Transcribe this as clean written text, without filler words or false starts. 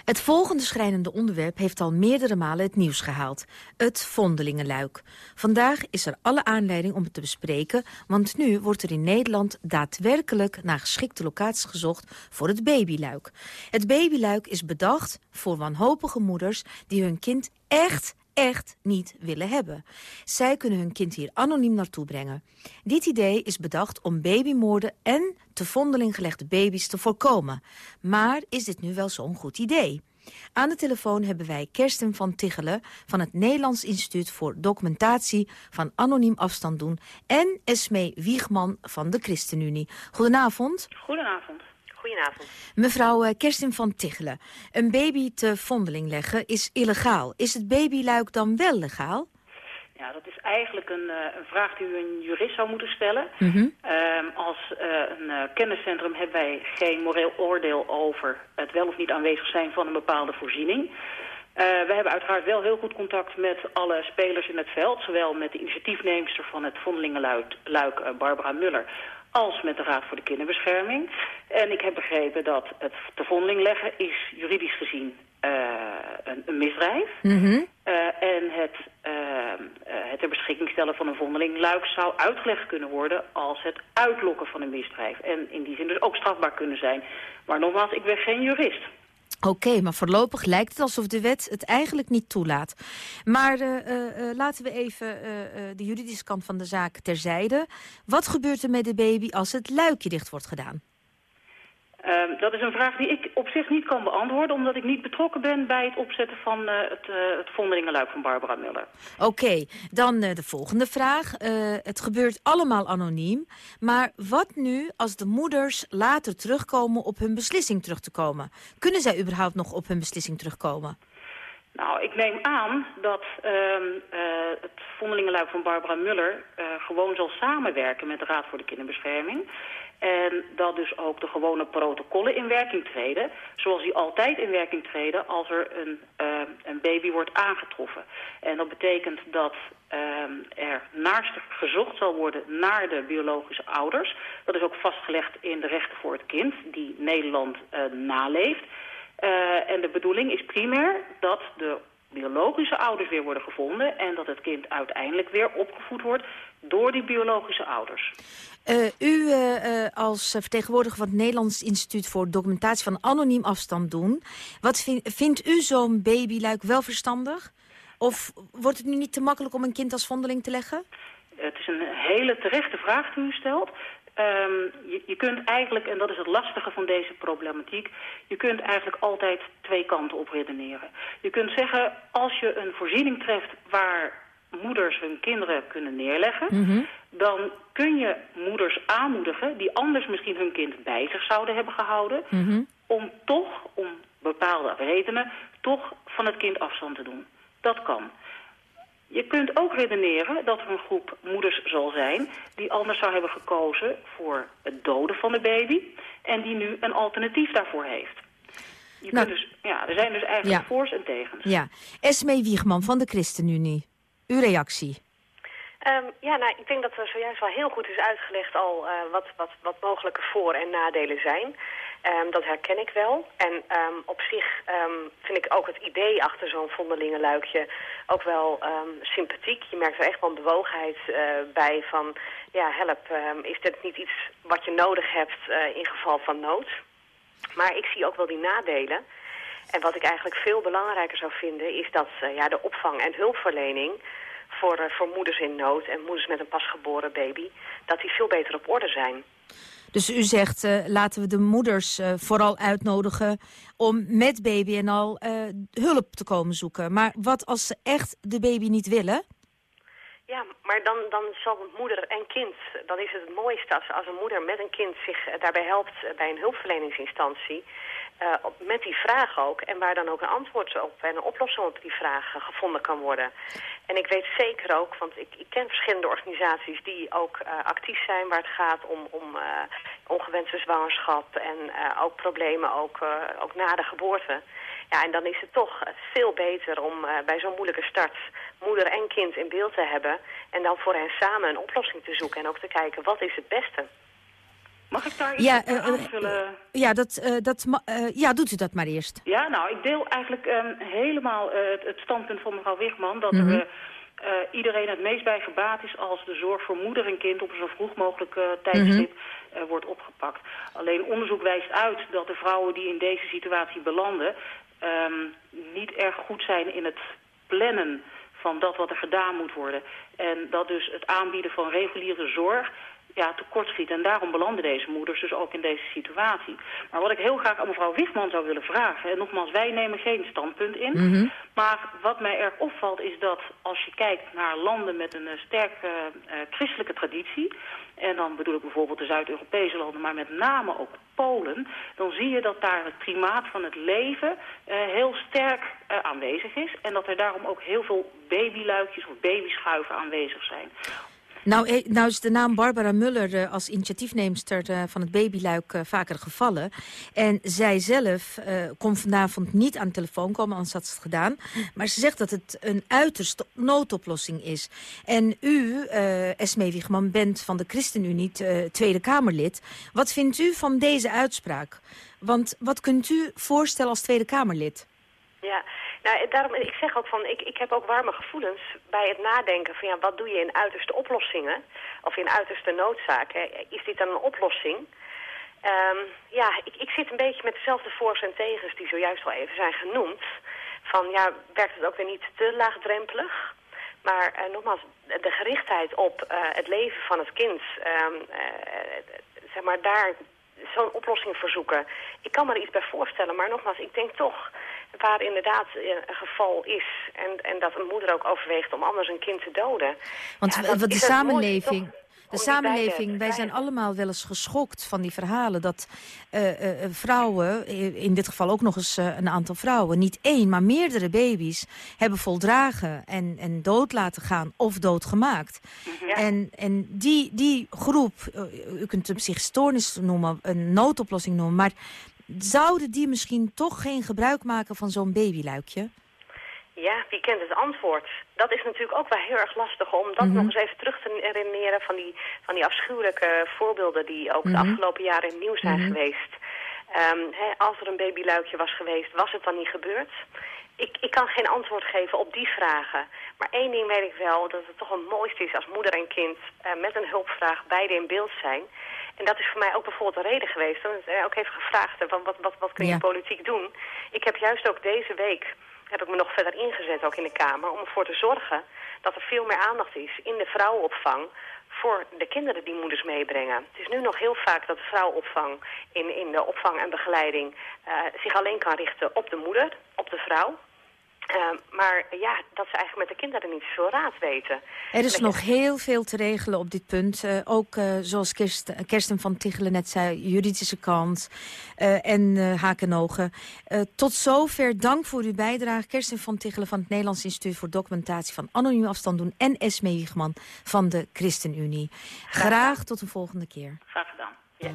Het volgende schrijnende onderwerp heeft al meerdere malen het nieuws gehaald. Het vondelingenluik. Vandaag is er alle aanleiding om het te bespreken, want nu wordt er in Nederland daadwerkelijk naar geschikte locaties gezocht voor het babyluik. Het babyluik is bedacht voor wanhopige moeders die hun kind echt niet willen hebben. Zij kunnen hun kind hier anoniem naartoe brengen. Dit idee is bedacht om babymoorden en te vondeling gelegde baby's te voorkomen. Maar is dit nu wel zo'n goed idee? Aan de telefoon hebben wij Kerstin van Tichelen van het Nederlands Instituut voor Documentatie van Anoniem Afstand doen en Esmee Wiegman van de ChristenUnie. Goedenavond. Goedenavond. Goedenavond. Mevrouw Kerstin van Tichelen, een baby te vondeling leggen is illegaal. Is het babyluik dan wel legaal? Ja, dat is eigenlijk een vraag die u een jurist zou moeten stellen. Als een kenniscentrum hebben wij geen moreel oordeel over het wel of niet aanwezig zijn van een bepaalde voorziening. We hebben uiteraard wel heel goed contact met alle spelers in het veld, zowel met de initiatiefneemster van het vondelingenluik Barbara Muller, als met de Raad voor de Kinderbescherming. En ik heb begrepen dat het te vondeling leggen is juridisch gezien een misdrijf. En het ter beschikking stellen van een vondelingluik zou uitgelegd kunnen worden als het uitlokken van een misdrijf. En in die zin dus ook strafbaar kunnen zijn. Maar nogmaals, ik ben geen jurist. Oké, maar voorlopig lijkt het alsof de wet het eigenlijk niet toelaat. Maar laten we even de juridische kant van de zaak terzijde. Wat gebeurt er met de baby als het luikje dicht wordt gedaan? Dat is een vraag die ik op zich niet kan beantwoorden, omdat ik niet betrokken ben bij het opzetten van het vondelingenluik van Barbara Muller. Oké, dan de volgende vraag. Het gebeurt allemaal anoniem, maar wat nu als de moeders later terugkomen op hun beslissing terug te komen? Kunnen zij überhaupt nog op hun beslissing terugkomen? Nou, ik neem aan dat het vondelingenluik van Barbara Muller gewoon zal samenwerken met de Raad voor de Kinderbescherming. En dat dus ook de gewone protocollen in werking treden, zoals die altijd in werking treden als er een baby wordt aangetroffen. En dat betekent dat er naarstig gezocht zal worden naar de biologische ouders. Dat is ook vastgelegd in de rechten voor het kind, die Nederland naleeft. En de bedoeling is primair dat de biologische ouders weer worden gevonden en dat het kind uiteindelijk weer opgevoed wordt door die biologische ouders. U als vertegenwoordiger van het Nederlands Instituut voor Documentatie van Anoniem Afstand doen, wat vindt u zo'n babyluik wel verstandig? Of wordt het nu niet te makkelijk om een kind als vondeling te leggen? Het is een hele terechte vraag die u stelt. Je kunt eigenlijk, en dat is het lastige van deze problematiek, je kunt eigenlijk altijd twee kanten op redeneren. Je kunt zeggen, als je een voorziening treft waar moeders hun kinderen kunnen neerleggen, dan kun je moeders aanmoedigen die anders misschien hun kind bij zich zouden hebben gehouden, om toch, om bepaalde redenen, toch van het kind afstand te doen. Dat kan. Je kunt ook redeneren dat er een groep moeders zal zijn die anders zou hebben gekozen voor het doden van de baby en die nu een alternatief daarvoor heeft. Er zijn dus eigenlijk voor's en tegens. Ja. Esmee Wiegman van de ChristenUnie. Uw reactie? Ik denk dat er zojuist wel heel goed is uitgelegd al wat mogelijke voor- en nadelen zijn. Dat herken ik wel. En op zich vind ik ook het idee achter zo'n vondelingenluikje ook wel sympathiek. Je merkt er echt wel een bewogenheid bij van, help, is dit niet iets wat je nodig hebt in geval van nood? Maar ik zie ook wel die nadelen. En wat ik eigenlijk veel belangrijker zou vinden is dat de opvang en hulpverlening voor moeders in nood en moeders met een pasgeboren baby, dat die veel beter op orde zijn. Dus u zegt, laten we de moeders vooral uitnodigen om met baby en al hulp te komen zoeken. Maar wat als ze echt de baby niet willen? Ja, maar dan zal moeder en kind, dan is het mooiste als een moeder met een kind zich daarbij helpt bij een hulpverleningsinstantie. Met die vraag ook, en waar dan ook een antwoord op en een oplossing op die vraag gevonden kan worden. En ik weet zeker ook, want ik ken verschillende organisaties die ook actief zijn waar het gaat om ongewenste zwangerschap en ook problemen ook na de geboorte. Ja, en dan is het toch veel beter om bij zo'n moeilijke start moeder en kind in beeld te hebben en dan voor hen samen een oplossing te zoeken en ook te kijken wat is het beste. Mag ik daar iets aanvullen? Doet u dat maar eerst. Ja, nou, ik deel eigenlijk helemaal het standpunt van mevrouw Wichmann... dat iedereen het meest bij gebaat is als de zorg voor moeder en kind... op een zo vroeg mogelijk tijdstip wordt opgepakt. Alleen onderzoek wijst uit dat de vrouwen die in deze situatie belanden... niet erg goed zijn in het plannen van dat wat er gedaan moet worden. En dat dus het aanbieden van reguliere zorg tekortschiet. En daarom belanden deze moeders dus ook in deze situatie. Maar wat ik heel graag aan mevrouw Wichmann zou willen vragen... en nogmaals, wij nemen geen standpunt in... maar wat mij erg opvalt is dat als je kijkt naar landen met een sterke christelijke traditie... en dan bedoel ik bijvoorbeeld de Zuid-Europese landen... maar met name ook Polen... dan zie je dat daar het primaat van het leven heel sterk aanwezig is... en dat er daarom ook heel veel babyluikjes of babyschuiven aanwezig zijn... Nou is de naam Barbara Muller als initiatiefneemster van het babyluik vaker gevallen. En zij zelf kon vanavond niet aan de telefoon komen, anders had ze het gedaan. Maar ze zegt dat het een uiterste noodoplossing is. En u, Esmee Wichmann, bent van de ChristenUnie Tweede Kamerlid. Wat vindt u van deze uitspraak? Want wat kunt u voorstellen als Tweede Kamerlid? Ja, nou, daarom, ik zeg ook van, ik heb ook warme gevoelens bij het nadenken van wat doe je in uiterste oplossingen of in uiterste noodzaken. Is dit dan een oplossing? Ik zit een beetje met dezelfde voor's en tegens die zojuist al even zijn genoemd. Van werkt het ook weer niet te laagdrempelig? Maar nogmaals, de gerichtheid op het leven van het kind, zeg maar daar zo'n oplossing voor zoeken. Ik kan me er iets bij voorstellen, maar nogmaals, ik denk toch... waar inderdaad een geval is en dat een moeder ook overweegt om anders een kind te doden. Want de samenleving, wij zijn allemaal wel eens geschokt van die verhalen... dat vrouwen, in dit geval ook nog eens een aantal vrouwen... niet één, maar meerdere baby's hebben voldragen en dood laten gaan of doodgemaakt. Ja. En die groep, u kunt het psychisch noemen, een noodoplossing noemen... maar zouden die misschien toch geen gebruik maken van zo'n babyluikje? Ja, wie kent het antwoord? Dat is natuurlijk ook wel heel erg lastig om dat nog eens even terug te herinneren van die afschuwelijke voorbeelden die ook de afgelopen jaren in het nieuws zijn geweest. Als er een babyluikje was geweest, was het dan niet gebeurd? Ik kan geen antwoord geven op die vragen. Maar één ding weet ik wel, dat het toch het mooiste is als moeder en kind met een hulpvraag beide in beeld zijn. En dat is voor mij ook bijvoorbeeld een reden geweest. Dan is ook even gevraagd, wat kun je politiek doen? Ik heb juist ook deze week, heb ik me nog verder ingezet ook in de Kamer, om ervoor te zorgen dat er veel meer aandacht is in de vrouwenopvang voor de kinderen die moeders meebrengen. Het is nu nog heel vaak dat de vrouwenopvang in de opvang en begeleiding zich alleen kan richten op de moeder, op de vrouw. Maar dat ze eigenlijk met de kinderen niet zoveel raad weten. Er is nog heel veel te regelen op dit punt. Ook zoals Kersten van Tichelen net zei, juridische kant en haak en ogen. Tot zover dank voor uw bijdrage. Kersten van Tichelen van het Nederlands Instituut voor Documentatie van Anoniem Afstand doen. En Esmee Wichmann van de ChristenUnie. Graag tot een volgende keer. Graag.